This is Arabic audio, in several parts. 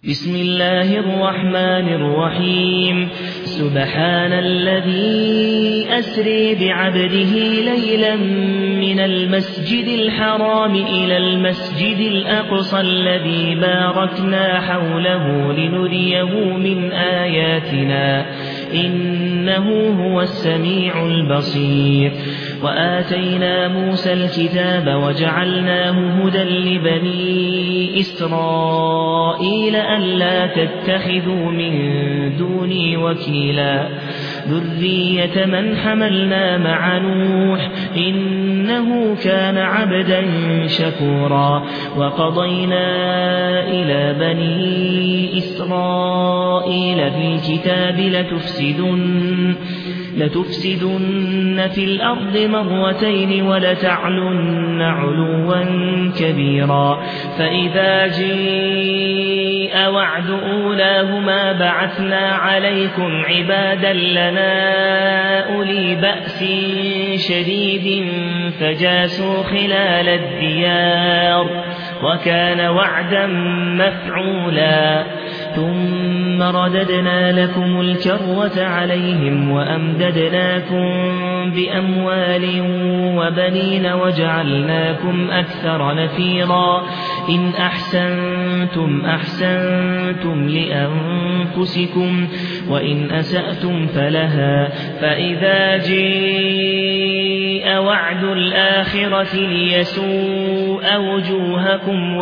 بسم الله الرحمن الرحيم سبحان الذي أسري بعبده ليلا من المسجد الحرام إلى المسجد الأقصى الذي باركنا حوله لنريه من آياتنا إنه هو السميع البصير وآتينا موسى الكتاب وجعلناه هدى لبني إسرائيل ألا تتخذوا من دوني وكيلا ذرية من حملنا مع نوح إنه كان عبدا شكورا وقضينا إلى بني إسرائيل في الكتاب لتفسدن في الأرض مرتين ولتعلن علوا كبيرا فإذا جاء وعد أولاهما بعثنا عليكم عبادا لنا أولي بأس شديد فجاسوا خلال الديار وكان وعدا مفعولا ثم رددنا لكم الكرة عليهم وأمددناكم بأموال وبنين وجعلناكم أكثر نفيرا إن أحسنتم أحسنتم لأنفسكم وإن أسأتم فلها فإذا جاء وعد الآخرة ليسوء وجوهكم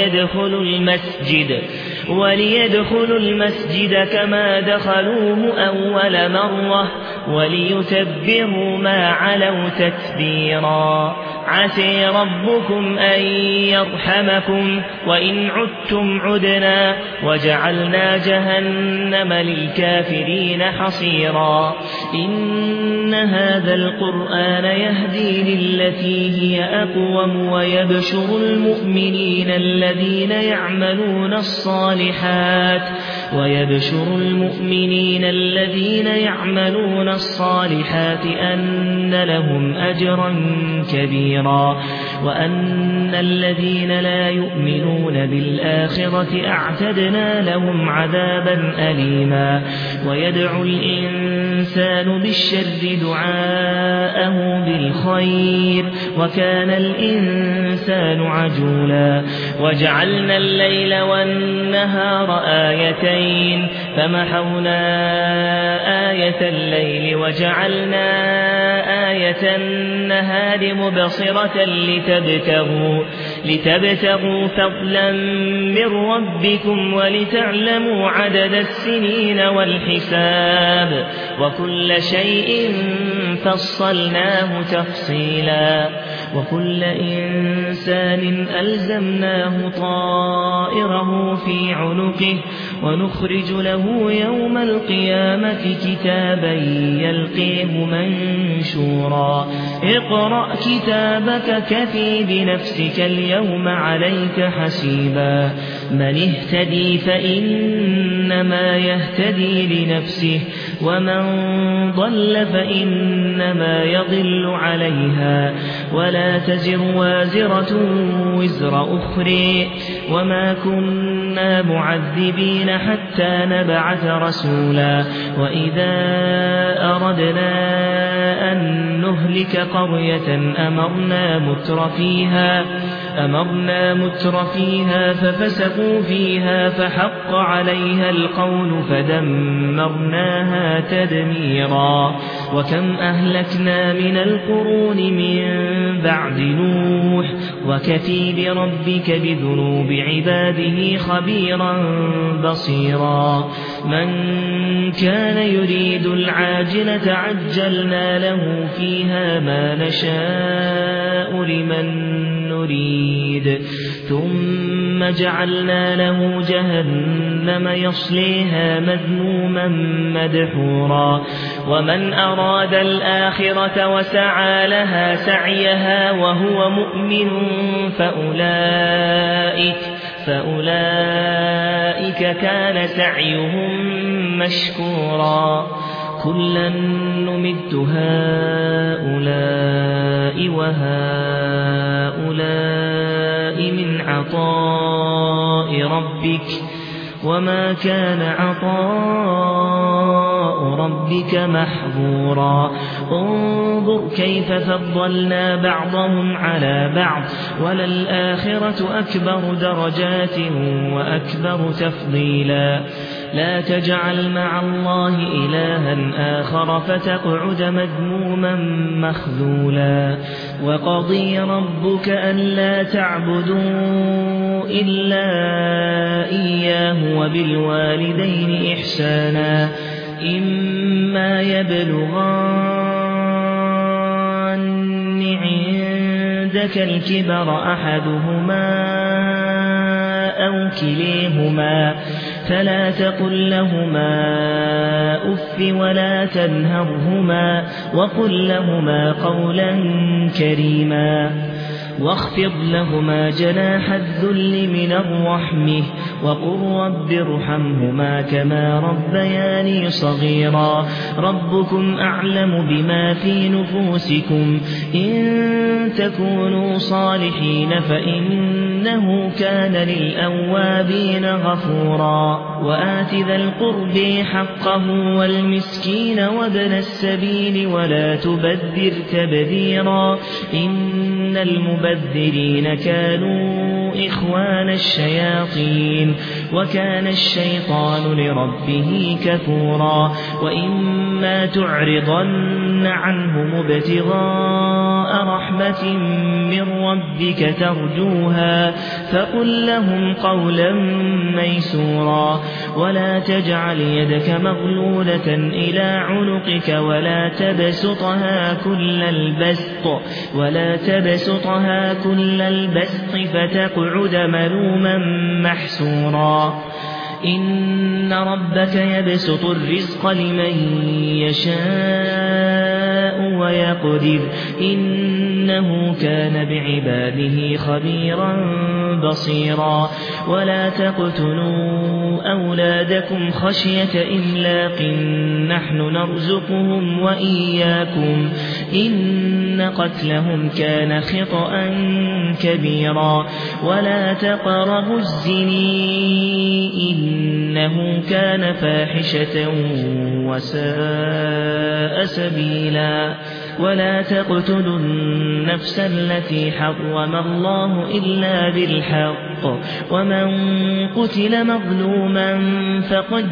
وليدخلوا المسجد كما دخلوه أول مرة وليتبروا ما علوا تتبيرا عسى ربكم أن يرحمكم وإن عدتم عدنا وجعلنا جهنم للكافرين حصيرا إن هذا القرآن يهدي للتي هي أقوم ويبشر المؤمنين الذين يعملون الصالحات أن لهم أجرا كبيرا وأن الذين لا يؤمنون بالآخرة أعتدنا لهم عذابا أليما ويدعو الإنسان بالشر دعاءه بالخير وكان الإنسان عجولا وجعلنا الليل والنهار آيتين فمحونا آية الليل وجعلنا آية النهار مبصرة لتبتغوا فضلا من ربكم ولتعلموا عدد السنين والحساب وكل شيء فصلناه تفصيلا وكل إنسان ألزمناه طائره في عنقه ونخرج له يوم القيامة كتابا يلقيه منشورا اقرأ كتابك كفي بنفسك اليوم عليك حسيبا من اهتدي فإنما يهتدي لنفسه ومن ضل فإنما يضل عليها ولا تزر وازرة وزر أخرى وما كنا معذبين حتى نبعث رسولا وإذا أردنا أن نهلك قرية أمرنا متر فيها ففسقوا فيها فحق عليها القول فدمرناها تدميرا وكم أهلكنا من القرون من بعد نوح وكفى بربك بذنوب عباده خبيرا بصيرا من كان يريد العاجلة عجلنا له فيها ما نشاء لمن نريد ثم جعلنا له جهنم يصليها مذموما مدحورا ومن أراد الآخرة وسعى لها سعيها وهو مؤمن فأولئك كان سعيهم مشكورا كلا نمد هؤلاء وهؤلاء من عطاء ربك وما كان عطاء ربك محظورا انظر كيف فضلنا بعضهم على بعض وللآخرة أكبر درجات وأكبر تفضيلا لا تجعل مع الله إلها آخر فتقعد مذموما مخذولا وقضي ربك ألا تعبدوا إلا إياه وبالوالدين إحسانا إما يبلغن عندك الكبر أحدهما أو كليهما فلا تقل لهما أف ولا تنهرهما وقل لهما قولا كريما واخفض لهما جناح الذل من الرحمة وقل رب ارحمهما كما ربياني صغيرا ربكم أعلم بما في نفوسكم إن تكونوا صالحين فإنه كان للأوابين غفورا وآت ذا القرب حقه والمسكين وابن السبيل ولا تبذر تبذيرا إن المبذرين كانوا إخوان الشياطين وكان الشيطان لربه كفورا وإما تعرضن عنهم ابتغاء رحمة من ربك ترجوها فقل لهم قولا ميسورا ولا تجعل يدك مغلولة إلى عنقك ولا تبسطها كل البسط فتقعد ملوما محسورا إن ربك يبسط الرزق لمن يشاء ويقدر إنه كان بعباده خبيرا بصيرا ولا تقتلوا أولادكم خشية إملاق نحن نرزقهم وإياكم إن قتلهم كان خطأ كبيرا ولا تقربوا الزنا إنه كان فاحشة وساء سبيلا ولا تقتلوا النفس التي حرم الله إلا بالحق ومن قتل مظلوما فقد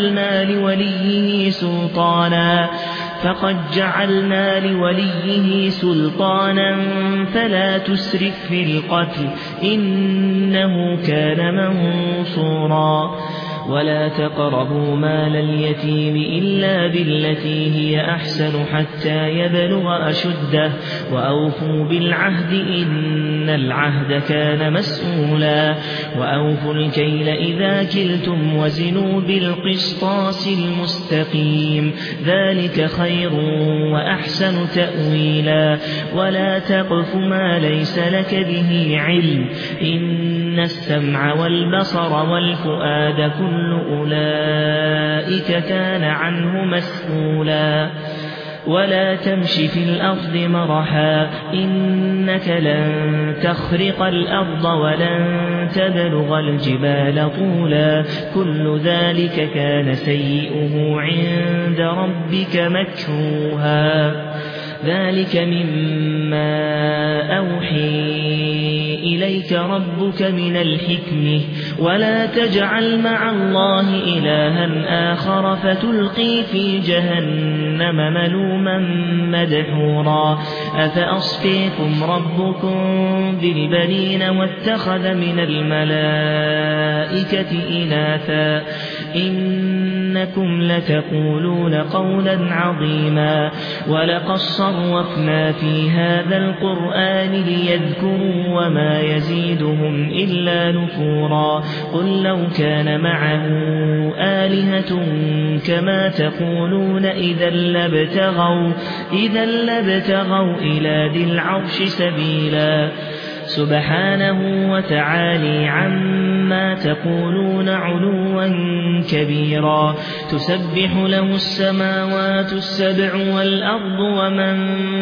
جعلنا لوليه سلطانا فلا تسرف في القتل إنه كان منصورا ولا تقربوا مال اليتيم إلا بالتي هي أحسن حتى يبلغ أشده وأوفوا بالعهد إن العهد كان مسؤولا وأوفوا الكيل إذا كلتم وزنوا بالقسطاس المستقيم ذلك خير وأحسن تأويلا ولا تقف ما ليس لك به علم إن السمع والبصر والفؤاد كل أولئك كان عنه مسؤولا ولا تمش في الأرض مرحا إنك لن تخرق الأرض ولن تبلغ الجبال طولا كل ذلك كان سيئه عند ربك مكروها ذلك مما أوحي إليك ربك من الحكمة ولا تجعل مع الله إلها آخر فتلقي في جهنم ملوما مدحورا أفأصفيكم ربكم بالبنين واتخذ من الملائكة إناثا إنكم لتقولون قولا عظيما ولقد صرفنا في هذا القرآن ليذكروا وما يزيدهم إلا نفورا قل لو كان معه آلهة كما تقولون إذا لابتغوا إلى ذي العرش سبيلا سبحانه وتعالى عما تقولون علوا كبيرا تسبح له السماوات السبع والأرض ومن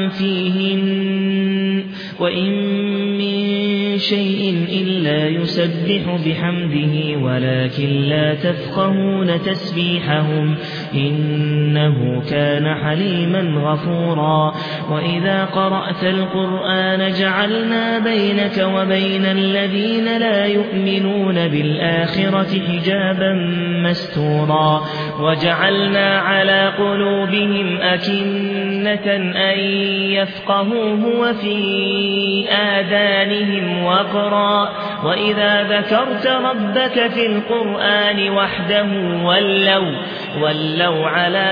فيهن وإن من شيء إلا يسبح بحمده ولكن لا تفقهون تسبيحهم إنه كان حليما غفورا وإذا قرأت القرآن جعلنا بينك وبين الذين لا يؤمنون بالآخرة حجابا مستورا وجعلنا على قلوبهم أكنة أن يفقهوه وفي آذانهم وقرا وإذا ذكرت ربك في القرآن وحده ولوا على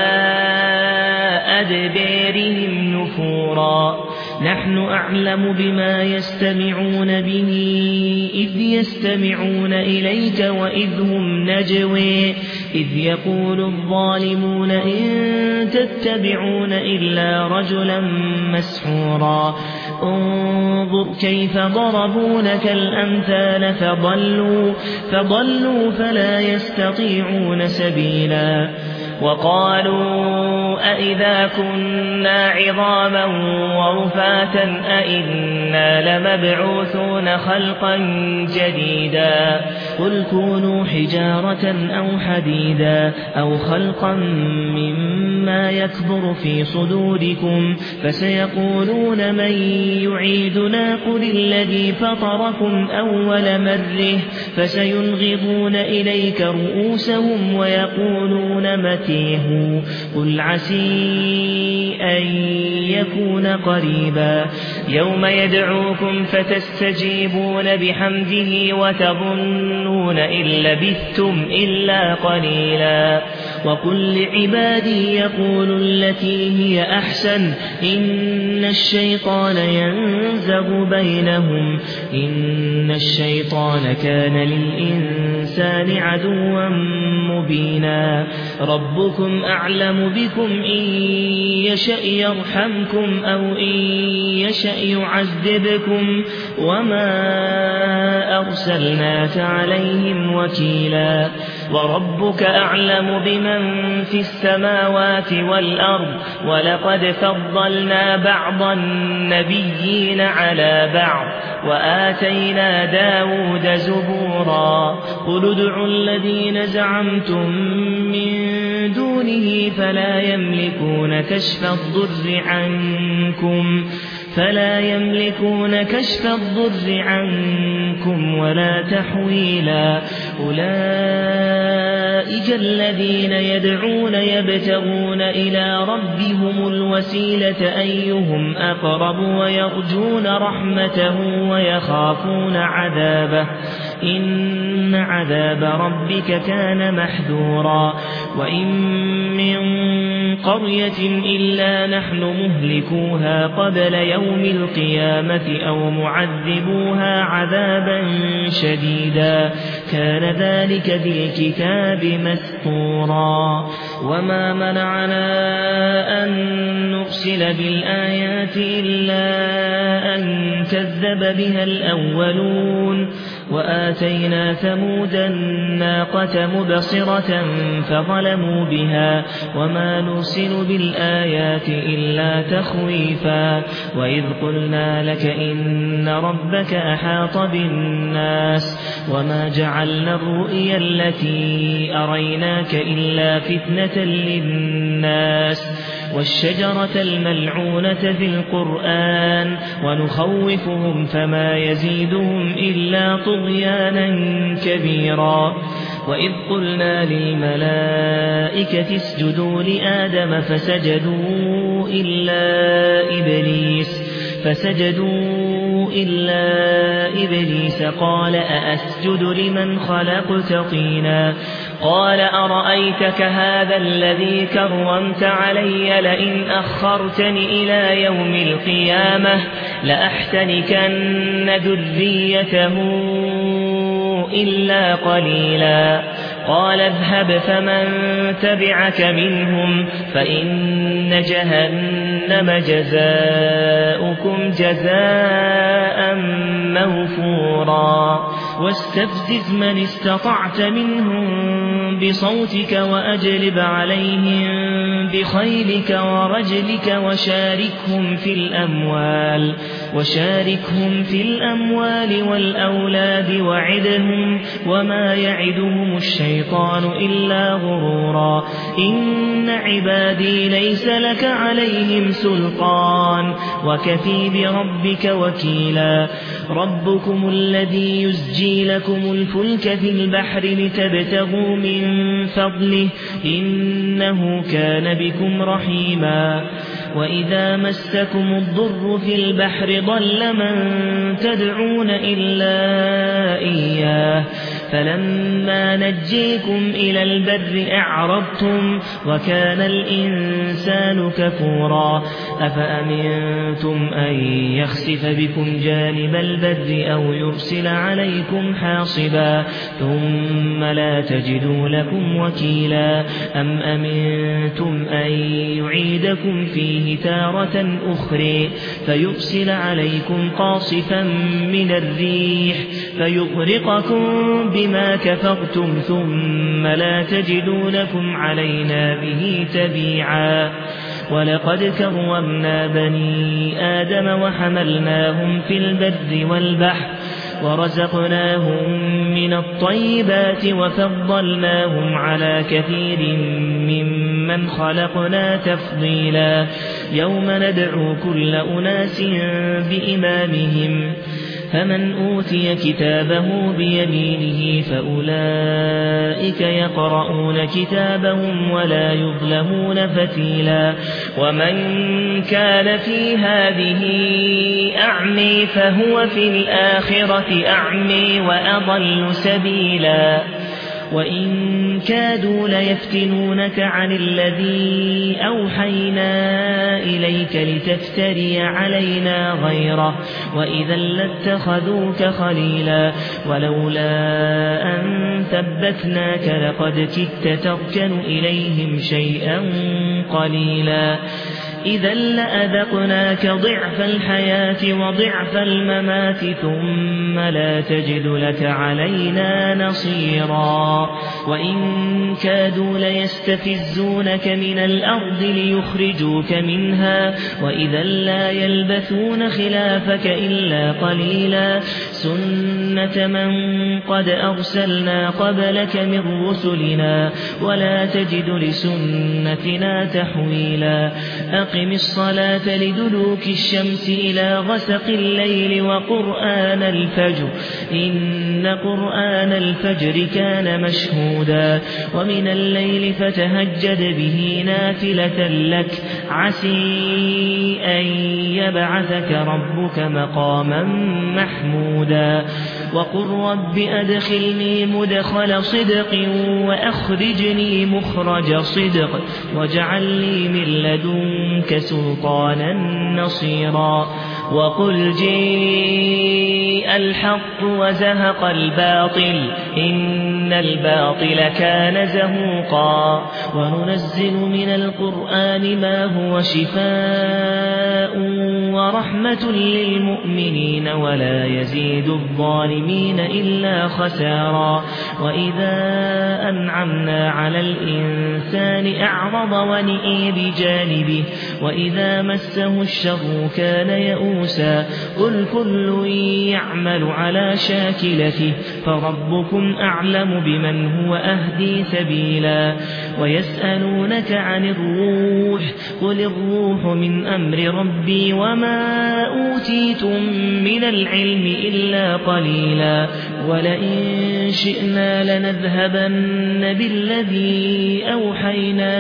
أدبارهم نفورا نحن أعلم بما يستمعون به إذ يستمعون إليك وإذ هم نجوى إذ يقول الظالمون إن تتبعون إلا رجلا مسحورا انظر كيف ضربوا لك الأمثال فضلوا فلا يستطيعون سبيلا وقالوا أئذا كنا عظاما ورفاتا أئنا لمبعوثون خلقا جديدا قل كونوا حجارة أو حديدا أو خلقا مما يكبر في صدوركم فسيقولون من يعيدنا قل الذي فطركم أول مرة فسينغضون إليك رؤوسهم ويقولون متيه قل عسي أن يكون قريبا يوم يدعوكم فتستجيبون بحمده وتظنون إن لبثتم إلا قليلا وقل لعبادي يقولوا التي هي أحسن إن الشيطان ينزغ بينهم إن الشيطان كان للإنسان عدوا مبينا ربكم أعلم بكم إن يشأ يرحمكم أو إن يشأ يعذبكم وما أرسلناك عليهم وكيلا وربك أعلم بمن في السماوات والأرض ولقد فضلنا بعض النبيين على بعض وآتينا داود زبورا قل ادعوا الذين زعمتم من دونه فلا يملكون كشف الضر عنكم ولا تحويلا أولئك الذين يدعون يبتغون إلى ربهم الوسيلة أيهم أقرب ويرجون رحمته ويخافون عذابه إن عذاب ربك كان محذورا وإن من قرية إلا نحن مهلكوها قبل يوم القيامة أو معذبوها عذابا شديدا كان ذلك بالكتاب مسطورا وما منعنا أن نرسل بالآيات إلا أن كذب بها الأولون وآتينا ثمود الناقة مبصرة فظلموا بها وما نرسل بالآيات إلا تخويفا وإذ قلنا لك إن ربك أحاط بالناس وما جعلنا الرؤيا التي أريناك إلا فتنة للناس والشجرة الملعونة في القرآن ونخوفهم فما يزيدهم إلا طغيانا كبيرا وإذ قلنا للملائكة اسجدوا لآدم فسجدوا إلا إبليس قال أأسجد لمن خلقت طينا قال أرأيتك هذا الذي كرمت علي لئن أخرتني إلى يوم القيامة لأحتنكن ذريته إلا قليلا قال اذهب فمن تبعك منهم فإن جهنم جزاؤكم جزاء موفورا واستفزز من استطعت منهم بصوتك وأجلب عليهم بخيلك ورجلك وشاركهم في الأموال والأولاد وعدهم وما يعدهم الشيطان إلا غرورا إن عبادي ليس لك عليهم سلطان وكفي بربك وكيلا ربكم الذي يزجي لكم الفلك في البحر لتبتغوا من فضله إنه كان بكم رحيما وإذا مسكم الضر في البحر ضل من تدعون إلا إياه فلما نجيكم إلى البر أعرضتم وكان الإنسان كفورا أفأمنتم أن يخسف بكم جانب البر أو يرسل عليكم حاصبا ثم لا تجدوا لكم وكيلا أم أمنتم أن يعيدكم فيه تارة أخرى فيرسل عليكم قاصفا من الريح فيغرقكم بما كفرتم ثم لا تجدوا لكم علينا به تبيعا ولقد كرمنا بني آدم وحملناهم في البر والبحر ورزقناهم من الطيبات وفضلناهم على كثير ممن خلقنا تفضيلا يوم ندعو كل أناس بإمامهم فمن أوتي كتابه بيمينه فأولئك يقرؤون كتابهم ولا يظلمون فتيلا ومن كان في هذه أعمي فهو في الآخرة أعمي وأضل سبيلا وإن كادوا ليفتنونك عن الذي أوحينا إليك لتفتري علينا غيره وإذا لاتخذوك خليلا ولولا أن ثبتناك لقد كدت تركن إليهم شيئا قليلا إذا لأذقناك ضعف الحياة وضعف الممات ثم لا تجد لك علينا نصيرا وإن كادوا ليستفزونك من الأرض ليخرجوك منها وإذا لا يلبثون خلافك إلا قليلا سنة من قد أرسلنا قبلك من رسلنا ولا تجد لسنتنا تحويلا أقم الصلاة لدلوك الشمس إلى غسق الليل وقرآن الفجر إن قرآن الفجر كان مشهودا ومن الليل فتهجد به نافلة لك عسي أن يبعثك ربك مقاما محمودا وقل رب أدخلني مدخل صدق وأخرجني مخرج صدق واجعل لي من لدنك سلطانا نصيرا وقل جيء الحق وزهق الباطل إن الباطل كان زهوقا وننزل من القرآن ما هو شفاء ورحمة للمؤمنين ولا يزيد الظالمين إلا خسارا وإذا أنعمنا على الإنسان أعرض ونئي بجانبه وإذا مسه الشر كان يئوسا قل كل يعمل على شاكلته فربكم أعلم بمن هو أهدي سبيلا ويسألونك عن الروح قل الروح من أمر ربي وما أوتيتم من العلم إلا قليلا ولئن شئنا لنذهبن بالذي أوحينا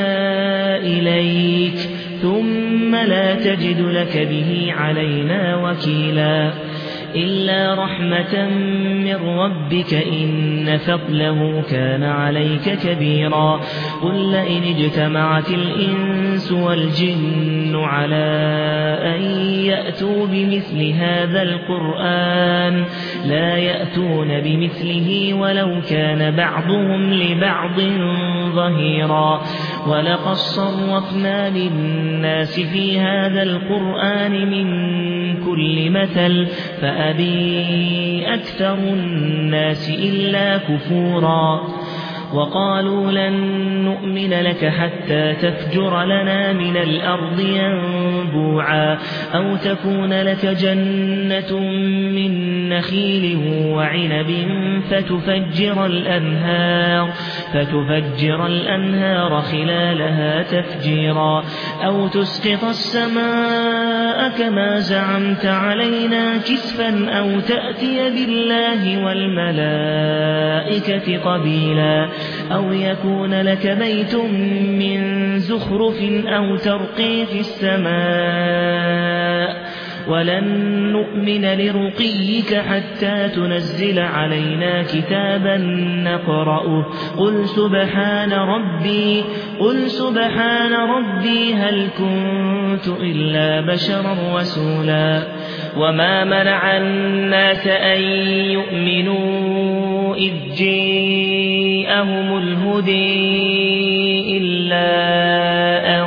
إليك ثم لا تجد لك به علينا وكيلا إلا رحمة من ربك إن فضله كان عليك كبيرا قل لئن اجتمعت الإنس والجن على أن يأتوا بمثل هذا القرآن لا يأتون بمثله ولو كان بعضهم لبعض ظهيرا ولقد صرفنا للناس في هذا القرآن من كل مثل فأبي أكثر الناس إلا كفورا وقالوا لن نؤمن لك حتى تفجر لنا من الأرض ينبوعا أو تكون لك جنة من نخيل وعنب فتفجر الأنهار خلالها تفجيرا أو تسقط السماء كما زعمت علينا كسفا أو تأتي بالله والملائكة قبيلا أو يكون لك بيت من زخرف أو ترقي في السماء ولن نؤمن لرقيك حتى تنزل علينا كتابا نقرأه قل سبحان ربي هل كنت إلا بشرا رسولا وما منع الناس أن يؤمنوا إذ جاءهم الهدى إلا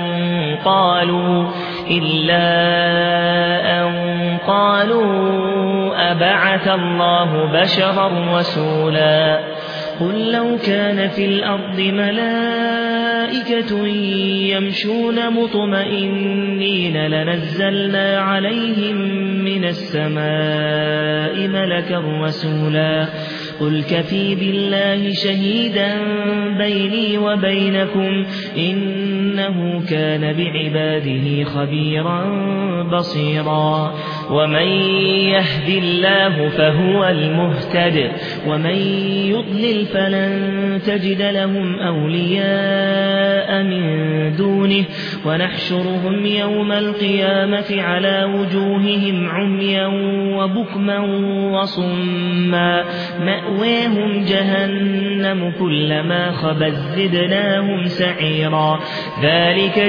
أن قالوا أبعث الله بشرا رسولا قل لو كان في الأرض ملائكة يمشون مطمئنين لنزلنا عليهم من السماء ملكا رسولا قل كفى بالله شهيدا بيني وبينكم إنه كان بعباده خبيرا بصيرا ومن يهد الله فهو المهتد ومن يضلل فلن تجد لهم أولياء من دونه ونحشرهم يوم القيامة على وجوههم عميا وبكما وصما مأواهم جهنم كلما خبت زدناهم سعيرا ذلك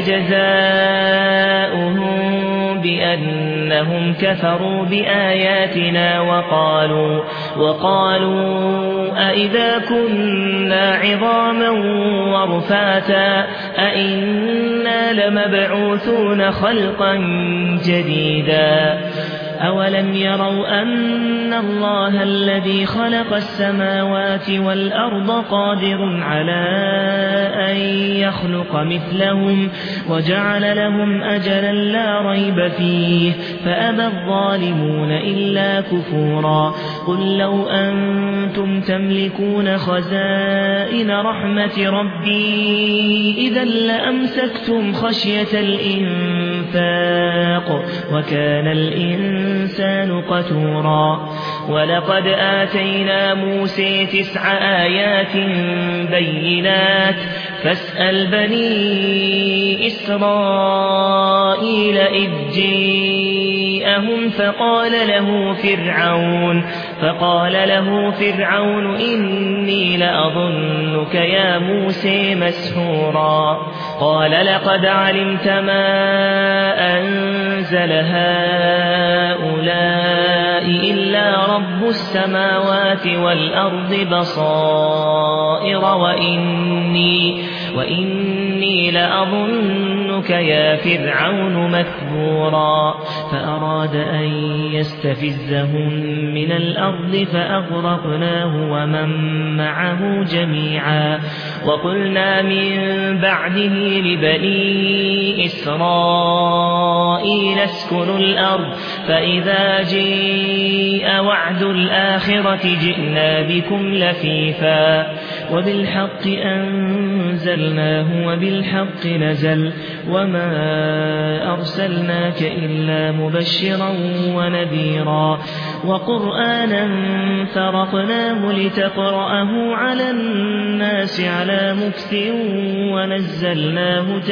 جزاؤهم بأنهم كفروا بآياتنا وقالوا أئذا كنا عظاما ورفاتا أئنا لمبعوثون خلقا جديدا أولم يروا أن الله الذي خلق السماوات والأرض قادر على أن يخلق مثلهم وجعل لهم أجلا لا ريب فيه فأبى الظالمون إلا كفورا قل لو أنتم تملكون خزائن رحمة ربي إذا لأمسكتم خشية الإنفاق وكان الإنسان قتورا ولقد آتينا موسى 9 آيات بينات فاسأل بني إسرائيل إذ جاءهم فقال له فرعون إني لأظنك يا موسى مسحورا قال لقد علمت ما أنزل هؤلاء إلا رب السماوات والأرض بصائر وإني لأظنك يا فرعون مثبورا فأراد أن يستفزهم من الأرض فأغرقناه ومن معه جميعا وقلنا من بعده لبني إسرائيل اسكنوا الأرض فإذا جاء وعد الآخرة جئنا بكم لفيفا وبالحق أنزلناه وبالحق نزل وما أرسلناك إلا مبشرا ونذيرا وقرآنا فرقناه لتقرأه على الناس على مكث ونزلناه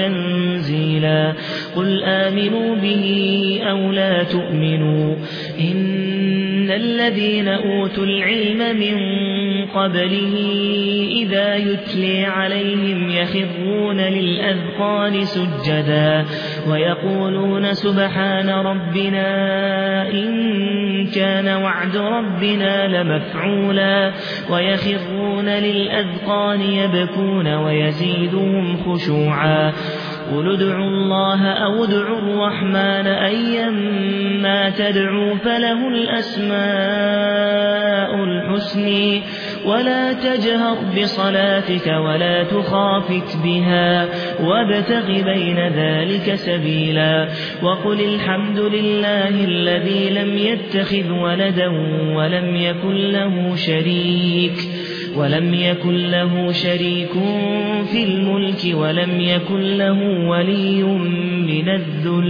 تنزيلا قل آمنوا به أو لا تؤمنوا إن إن الذين أوتوا العلم من قبله إذا يتلي عليهم يخرون للأذقان سجدا ويقولون سبحان ربنا إن كان وعد ربنا لمفعولا ويخرون للأذقان يبكون ويزيدهم خشوعا قل ادعوا الله أو ادعوا الرحمن أيما تدعوا فله الأسماء الحسنى ولا تجهر بصلاتك ولا تخافت بها وابتغ بين ذلك سبيلا وقل الحمد لله الذي لم يتخذ ولدا ولم يكن له شريك في الملك ولم يكن له ولي من الذل